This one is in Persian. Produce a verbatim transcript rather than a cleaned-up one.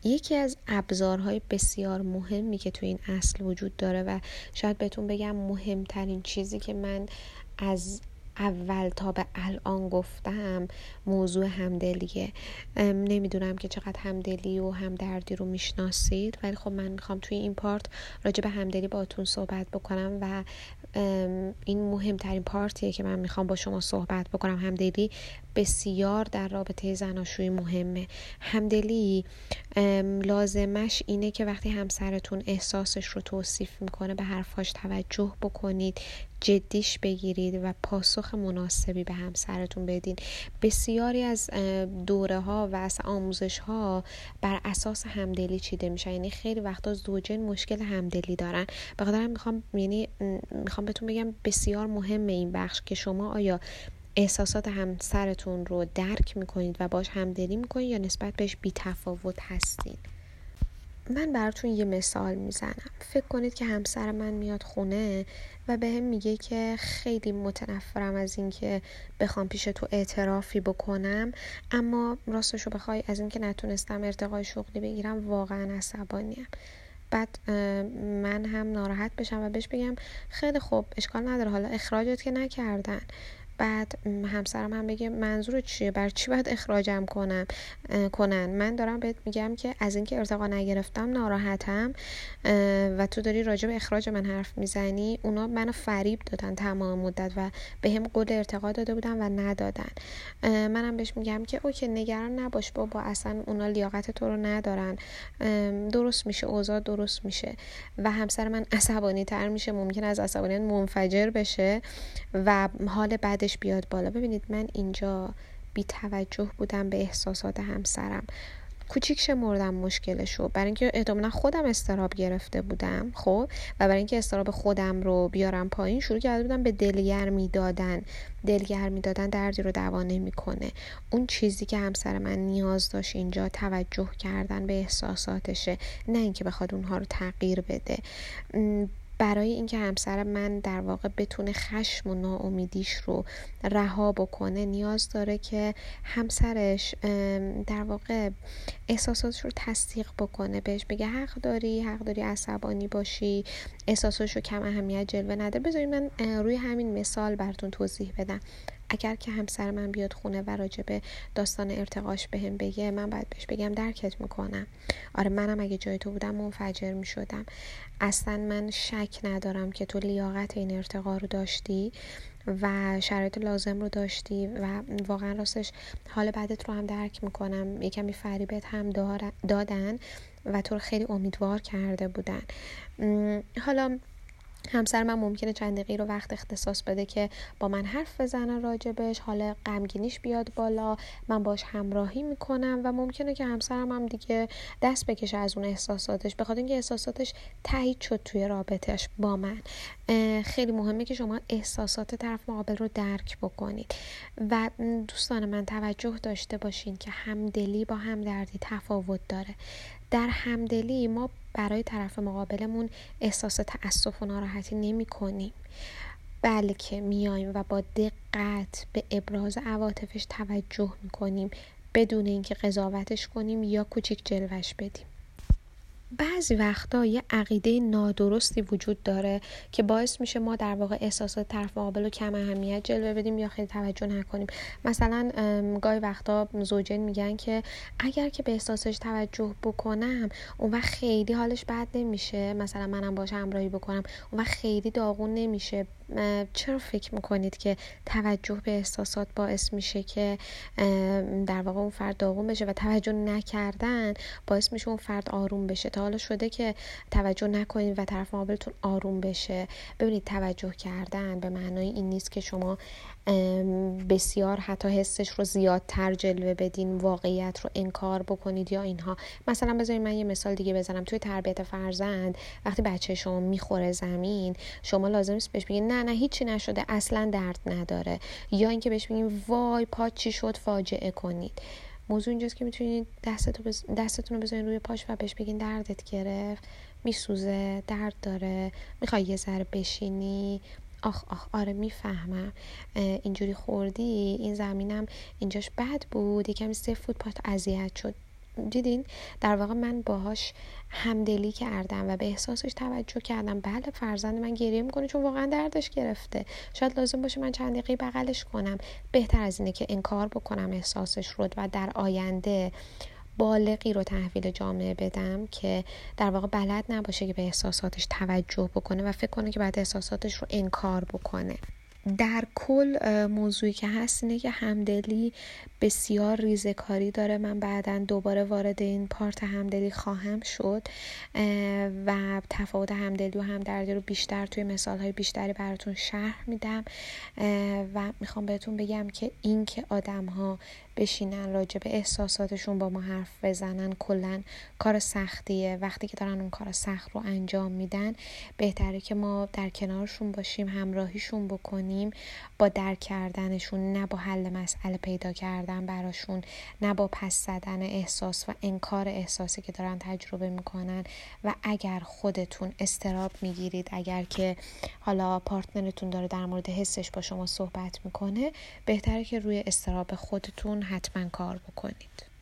یکی از ابزارهای بسیار مهمی که تو این اصل وجود داره و شاید بهتون بگم مهمترین چیزی که من از اول تا به الان گفتم موضوع همدلیه. نمیدونم که چقدر همدلی و همدردی رو میشناسید، ولی خب من میخوام توی این پارت راجع به همدلی باهاتون صحبت بکنم و این مهمترین پارتیه که من میخوام با شما صحبت بکنم. همدلی بسیار در رابطه زناشویی مهمه. همدلی لازمش اینه که وقتی همسرتون احساسش رو توصیف میکنه به حرفاش توجه بکنید، جدیش بگیرید و پاسخ مناسبی به همسرتون بدین. بسیاری از دوره ها و از آموزش ها بر اساس همدلی چیده میشن، یعنی خیلی وقتا زوجین مشکل همدلی دارن. به خاطر میخوام یعنی میخوام بهتون بگم بسیار مهمه این بخش که شما آیا احساسات همسرتون رو درک میکنید و باش همدلی میکنید یا نسبت بهش بی‌تفاوت هستین. من براتون یه مثال میزنم. فکر کنید که همسر من میاد خونه و به هم میگه که خیلی متنفرم از این که بخوام پیش تو اعترافی بکنم، اما راستشو بخوای از این که نتونستم ارتقای شغلی بگیرم واقعا عصبانیم. بعد من هم ناراحت بشم و بهش بگم خیلی خوب، اشکال نداره، حالا اخراجت که نکردن. بعد همسرم هم بگه منظور چیه؟ بر چی باید اخراجم کنم کنن؟ من دارم بهت میگم که از اینکه ارتقا نگرفتم ناراحتم و تو داری راجع به اخراج من حرف میزنی. اونا منو فریب دادن تمام مدت و به هم قول ارتقا داده بودن و ندادن. منم بهش میگم که اوکی، نگران نباش بابا، اصلا اونا لیاقت تو رو ندارن، درست میشه، اوضاع درست میشه. و همسر من عصبانی تر میشه، ممکن از عصبانیت منفجر بشه و حال بعد بیاد بالا. ببینید من اینجا بی توجه بودم به احساسات همسرم، کوچیک شمردم مشکلشو، برای اینکه احتمالاً خودم استراب گرفته بودم خب و برای اینکه استراب خودم رو بیارم پایین شروع کرده بودم به دلگرمی دادن. دلگرمی دادن دردی رو دوا نمیکنه. اون چیزی که همسر من نیاز داشت اینجا توجه کردن به احساساتشه، نه اینکه بخواد اونها رو تغییر بده. برای اینکه همسر من در واقع بتونه خشم و ناامیدیش رو رها بکنه نیاز داره که همسرش در واقع احساساتش رو تصدیق بکنه، بهش بگه حق داری حق داری عصبانی باشی، احساساتش رو کم اهمیت جلوه نده. بذارید من روی همین مثال براتون توضیح بدم. اگر که همسر من بیاد خونه و راجع به داستان ارتقاش بهم بگه، من باید بهش بگم درکت میکنم، آره منم اگه جای تو بودم منفجر میشدم، اصلا من شک ندارم که تو لیاقت این ارتقا رو داشتی و شرایط لازم رو داشتی و واقعا راستش حال بعدت رو هم درک میکنم، یکمی فریبت هم دادن و تو رو خیلی امیدوار کرده بودن. حالا همسر من ممکنه چند دقیقه رو وقت اختصاص بده که با من حرف بزنه راجبش، حالا غمگینیش بیاد بالا، من باش همراهی میکنم و ممکنه که همسرم هم دیگه دست بکشه از اون احساساتش، بخاطر اینکه احساساتش تایید شد توی رابطهش با من. خیلی مهمه که شما احساسات طرف مقابل رو درک بکنید و دوستان من توجه داشته باشین که همدلی با همدردی تفاوت داره. در همدلی ما برای طرف مقابلمون احساس تأسف و ناراحتی نمی کنیم، بلکه میایم و با دقت به ابراز عواطفش توجه می کنیم بدون اینکه قضاوتش کنیم یا کوچیک جلوش بدیم. بعضی وقتا یه عقیده نادرستی وجود داره که باعث میشه ما در واقع احساسات طرف مقابل رو کم اهمیت جلوه بدیم یا خیلی توجه نکنیم. مثلا گاهی وقتا زوجین میگن که اگر که به احساسش توجه بکنم اون وقت خیلی حالش بد نمیشه، مثلا منم باش همراهی بکنم اون وقت خیلی داغون نمیشه. چرا فکر میکنید که توجه به احساسات باعث میشه که در واقع اون فرد داغون بشه و توجه نکردن باعث میشه اون فرد آروم بشه؟ تا حالا شده که توجه نکنید و طرف مقابلتون آروم بشه؟ ببینید توجه کردن به معنای این نیست که شما بسیار حتی حسش رو زیادتر جلوه بدین، واقعیت رو انکار بکنید یا اینها. مثلا بذارید من یه مثال دیگه بزنم. توی تربیت فرزند وقتی بچه شما میخوره زمین، شما لازم نیست بهش بگید نه نه هیچی نشده، اصلا درد نداره، یا اینکه بهش بگید وای پا چی شد فاجعه کنید. موضوع اینجاست که میتونید دستتو بز... دستتون رو بذارین روی پاش و بهش بگین دردت گرفت، میسوزه، درد داره، میخوای یه ذره بشینی؟ آخ آخ آره میفهمم، اینجوری خوردی، این زمینم اینجاش بد بود، یکم سفت بود پات اذیت شد. دیدین در واقع من باهاش همدلی کردم و به احساسش توجه کردم. بله فرزند من گریه میکنه چون واقعا دردش گرفته، شاید لازم باشه من چند دقیقه بغلش کنم. بهتر از اینه که انکار بکنم احساسش رو و در آینده بالغی رو تحویل جامعه بدم که در واقع بلد نباشه که به احساساتش توجه بکنه و فکر کنه که بعد احساساتش رو انکار بکنه. در کل موضوعی که هست اینه که همدلی بسیار ریزه‌کاری داره. من بعداً دوباره وارد این پارت همدلی خواهم شد و تفاوت همدلی و همدردی رو بیشتر توی مثال‌های بیشتری براتون شرح میدم و میخوام بهتون بگم که این که آدم‌ها بشینن راجع به احساساتشون با ما حرف بزنن کلاً کار سختیه. وقتی که دارن اون کار سخت رو انجام میدن بهتره که ما در کنارشون باشیم، همراهیشون بکنیم با درک کردنشون، نه با حل مسئله پیدا کردن براشون، نه با پس زدن احساس و انکار احساسی که دارن تجربه میکنن. و اگر خودتون اضطراب میگیرید، اگر که حالا پارتنرتون داره در مورد حسش با شما صحبت میکنه، بهتره که روی اضطراب خودتون حتما کار بکنید.